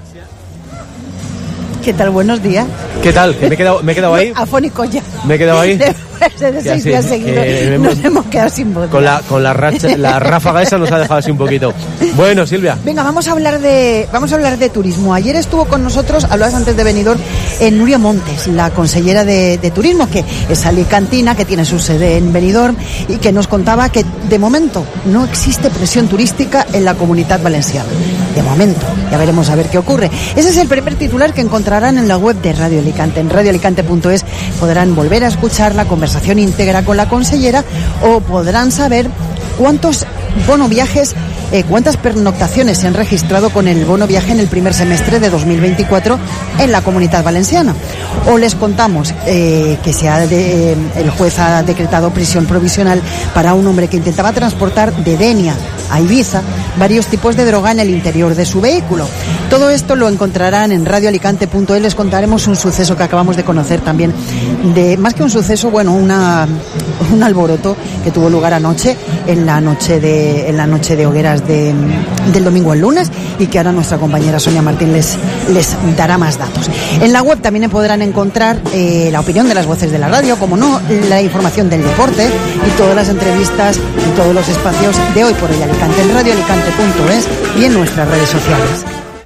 ¿Qué tal? Buenos días. ¿Qué tal? ¿Me he quedado ahí? Afónico ya. ¿Me he quedado ahí? Después de 6 días seguidos nos hemos quedado sin voz. Con la ráfaga esa nos ha dejado así un poquito. Bueno, Silvia. Venga, vamos a hablar de turismo. Ayer estuvo con nosotros, hablabas antes de Benidorm, Nuria Montes, la consellera de turismo, que es alicantina, que tiene su sede en Benidorm, y que nos contaba que de momento no existe presión turística en la Comunitat Valenciana. De momento, ya veremos a ver qué ocurre. Ese es el primer titular que encontrarán en la web de Radio Alicante. En radioalicante.es podrán volver a escuchar la conversación íntegra con la consellera, o podrán saber cuántos bonoviajes, cuántas pernoctaciones se han registrado con el bono viaje en el primer semestre de 2024 en la Comunitat Valenciana. O les contamos que el juez ha decretado prisión provisional para un hombre que intentaba transportar de Denia a Ibiza varios tipos de droga en el interior de su vehículo. Todo esto lo encontrarán en radioalicante.es. Les contaremos un suceso que acabamos de conocer también, más que un suceso, bueno, un alboroto que tuvo lugar anoche, en la noche de hogueras del domingo al lunes, y que ahora nuestra compañera Sonia Martín les dará más datos. En la web también podrán encontrar la opinión de las voces de la radio, como no, la información del deporte y todas las entrevistas y todos los espacios de Hoy por Hoy Alicante en radioalicante.es y en nuestras redes sociales.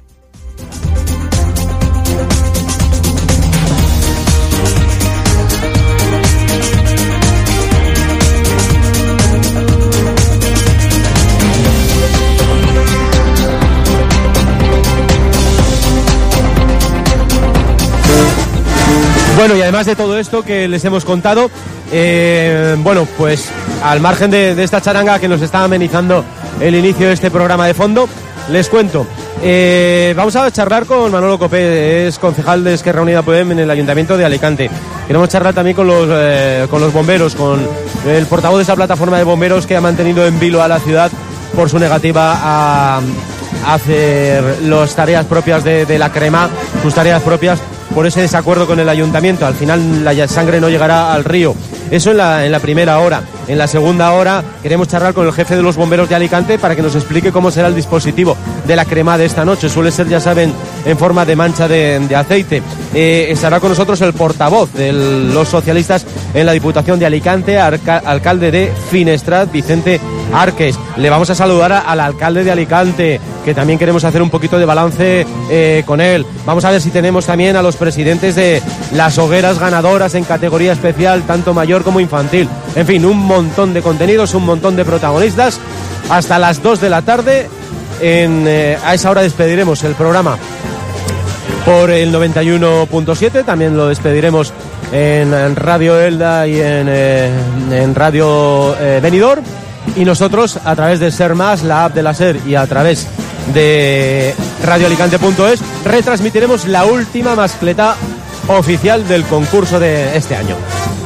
Bueno, y además de todo esto que les hemos contado, bueno, pues al margen de esta charanga que nos está amenizando el inicio de este programa de fondo, les cuento. Vamos a charlar con Manolo Copé, es concejal de Esquerra Unida Podem en el Ayuntamiento de Alicante. Queremos charlar también con los bomberos, con el portavoz de esa plataforma de bomberos que ha mantenido en vilo a la ciudad por su negativa a hacer las tareas propias de la crema, sus tareas propias, por ese desacuerdo con el ayuntamiento. Al final la sangre no llegará al río. Eso en la primera hora. En la segunda hora queremos charlar con el jefe de los bomberos de Alicante para que nos explique cómo será el dispositivo de la crema de esta noche. Suele ser, ya saben, en forma de mancha de aceite. Estará con nosotros el portavoz de los socialistas en la Diputación de Alicante, alcalde de Finestrat, Vicente Arques. Le vamos a saludar al alcalde de Alicante, que también queremos hacer un poquito de balance con él. Vamos a ver si tenemos también a los presidentes de las hogueras ganadoras en categoría especial, tanto mayor como infantil. En fin, un montón de contenidos, un montón de protagonistas. Hasta las 2 de la tarde, a esa hora despediremos el programa por el 91.7, también lo despediremos en Radio Elda y en Radio Benidorm. Y nosotros, a través de Ser Más, la app de la SER, y a través de radioalicante.es, retransmitiremos la última mascleta oficial del concurso de este año.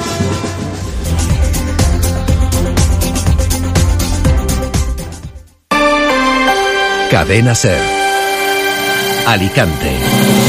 Cadena SER. Alicante.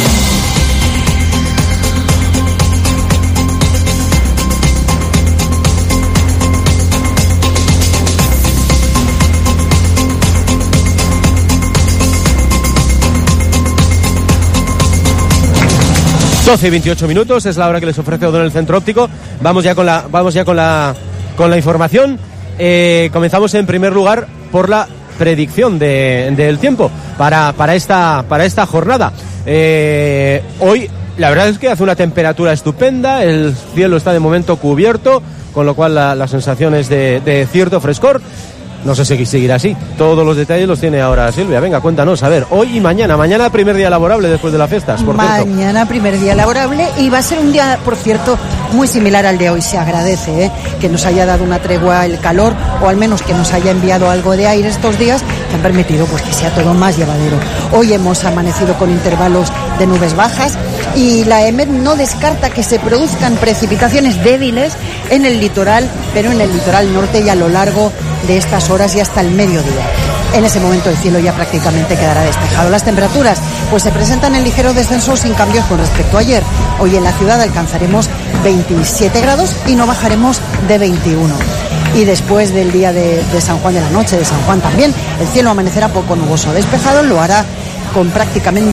Las 12 y 28 minutos es la hora que les ofrece O'Donnell Centro Óptico. Vamos ya con la información. Comenzamos en primer lugar por la predicción del tiempo para esta jornada. Hoy la verdad es que hace una temperatura estupenda, el cielo está de momento cubierto, con lo cual la sensación es de cierto frescor. No sé si seguirá así. Todos los detalles los tiene ahora Silvia. Venga, cuéntanos. A ver, hoy y mañana. Mañana primer día laborable después de las fiestas, por cierto. Mañana primer día laborable, y va a ser un día, por cierto, muy similar al de hoy. Se agradece que nos haya dado una tregua el calor, o al menos que nos haya enviado algo de aire estos días, que han permitido pues que sea todo más llevadero. Hoy hemos amanecido con intervalos de nubes bajas, y la EMET no descarta que se produzcan precipitaciones débiles en el litoral, pero en el litoral norte y a lo largo de estas horas y hasta el mediodía. En ese momento el cielo ya prácticamente quedará despejado. Las temperaturas pues se presentan en ligero descenso, sin cambios con respecto a ayer. Hoy en la ciudad alcanzaremos 27 grados y no bajaremos de 21. Y después del día de San Juan, de la noche de San Juan también, el cielo amanecerá poco nuboso. Despejado lo hará con prácticamente